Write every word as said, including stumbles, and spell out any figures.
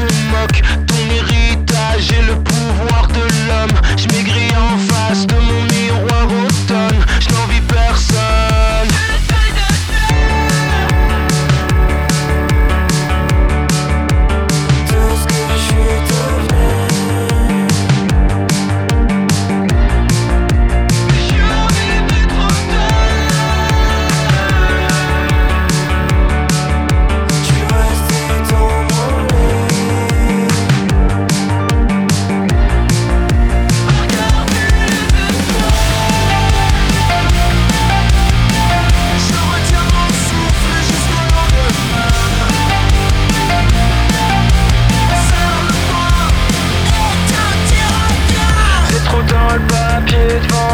se moque. Ton héritage et le pouvoir de l'homme. Je maigris en face de mon miroir automne. Je n'envie personne. Tout ce que je suis devenu. Je suis arrivé trop tard. Je suis resté dans mon lit. Regardez les je retiens mon souffle jusqu'au lendemain. Serre-le-moi et t'en diras bien. C'est trop dans le papier devant